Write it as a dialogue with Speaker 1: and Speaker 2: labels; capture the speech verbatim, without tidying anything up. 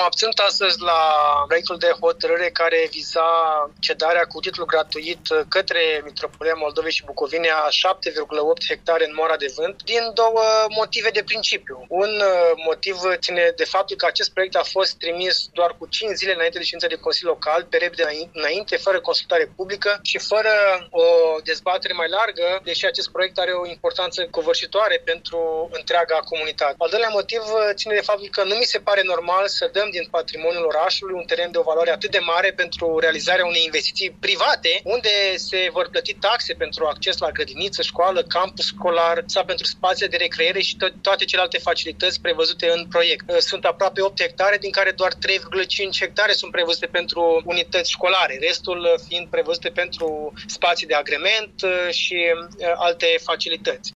Speaker 1: abținut astăzi la proiectul de hotărâre care viza cedarea cu titlu gratuit către Mitropolia Moldovei și Bucovine a șapte virgulă opt hectare în Mora de Vânt din două motive de principiu. Un motiv ține de faptul că acest proiect a fost trimis doar cu cinci zile înainte de ședința de Consiliu Local, pe repede înainte, fără consultare publică și fără o dezbatere mai largă, deși acest proiect are o importanță covârșitoare pentru întreaga comunitate. Al doilea motiv ține de faptul că nu mi se pare normal să dăm din patrimoniul orașului un teren de o valoare atât de mare pentru realizarea unei investiții private, unde se vor plăti taxe pentru acces la grădiniță, școală, campus școlar sau pentru spații de recreere și to- toate celelalte facilități prevăzute în proiect. Sunt aproape opt hectare, din care doar trei virgulă cinci hectare sunt prevăzute pentru unități școlare, restul fiind prevăzute pentru spații de agrement și alte facilități.